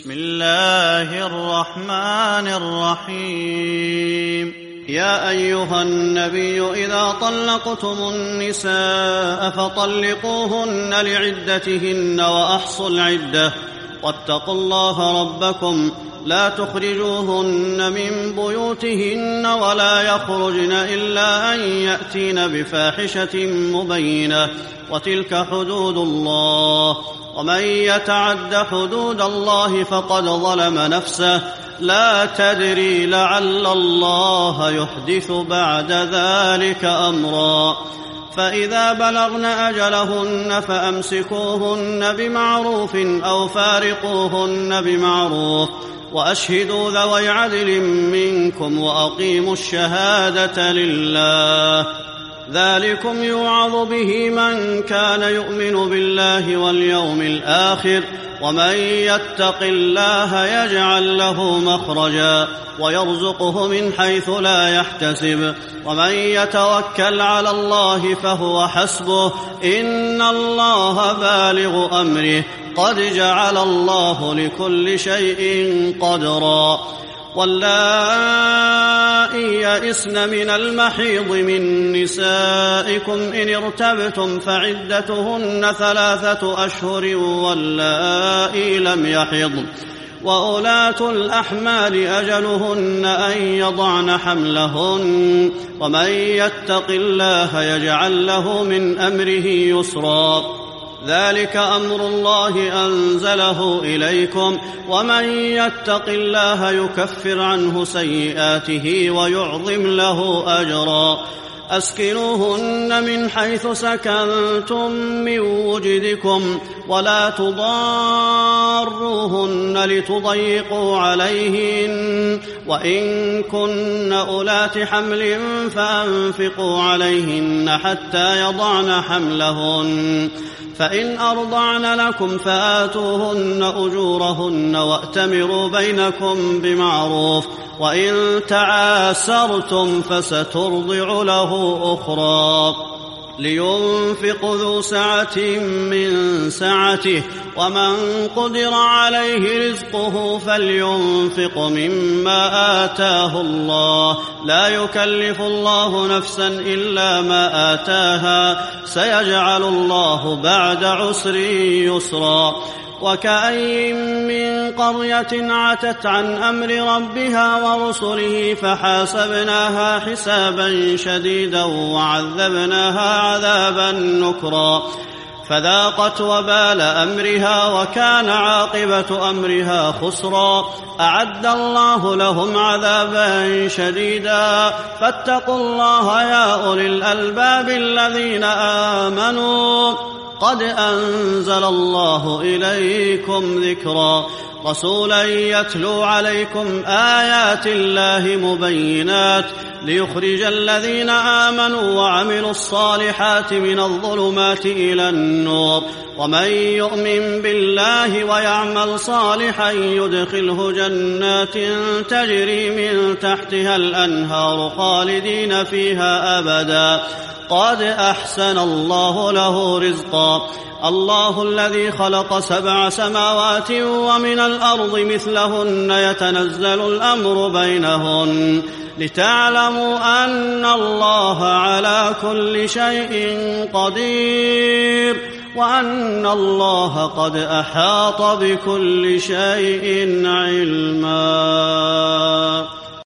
بسم الله الرحمن الرحيم. يا أيها النبي إذا طلقتم النساء فطلقوهن لعدتهن وأحصوا العدة واتقوا الله ربكم لا تخرجوهن من بيوتهن ولا يخرجن إلا أن يأتين بفاحشة مبينة وتلك حدود الله ومن يتعد حدود الله فقد ظلم نفسه لا تدري لعل الله يحدث بعد ذلك أمرا. فإذا بلغن أجلهن فأمسكوهن بمعروف أو فارقوهن بمعروف وأشهدوا ذوي عدل منكم وأقيموا الشهادة لله ذلكم يوعظ به من كان يؤمن بالله واليوم الآخر ومن يتق الله يجعل له مخرجا ويرزقه من حيث لا يحتسب ومن يتوكل على الله فهو حسبه إن الله بالغ أمره قد جعل الله لكل شيء قدرا. واللائي يئسن من المحيض من نسائكم إن ارتبتم فعدتهن 3 أشهر واللائي لم يحضن وأولاة الأحمال أجلهن أن يضعن حملهن ومن يتق الله يجعل له من أمره يسرا ذلك أمر الله أنزله إليكم ومن يتق الله يكفر عنه سيئاته ويعظم له أجرا. أسكنوهن من حيث سكنتم من وجدكم ولا تضاروهن لتضيقوا عليهن وإن كن أولات حمل فأنفقوا عليهن حتى يضعن حملهن فإن أرضعن لكم فآتوهن أجورهن وأتمروا بينكم بمعروف وإن تعاسرتم فسترضع له أخرى. لينفق ذو سعة من سعته ومن قدر عليه رزقه فلينفق مما آتاه الله لا يكلف الله نفسا إلا ما آتاها سيجعل الله بعد عسر يسرا. وكأين من قرية عتت عن أمر ربها ورسله فحاسبناها حسابا شديدا وعذبناها عذابا نكرا فذاقت وبال أمرها وكان عاقبة أمرها خسرا. أعد الله لهم عذابا شديدا فاتقوا الله يا أولي الألباب الذين آمنوا قد أنزل الله إليكم ذكرا رسولا يتلو عليكم آيات الله مبينات ليخرج الذين آمنوا وعملوا الصالحات من الظلمات إلى النور ومن يؤمن بالله ويعمل صالحا يدخله جنات تجري من تحتها الأنهار خالدين فيها أبدا قد أحسن الله له رزقا. الله الذي خلق 7 سماوات ومن الأرض مثلهن يتنزل الأمر بينهن لتعلموا أن الله على كل شيء قدير وأن الله قد أحاط بكل شيء علما.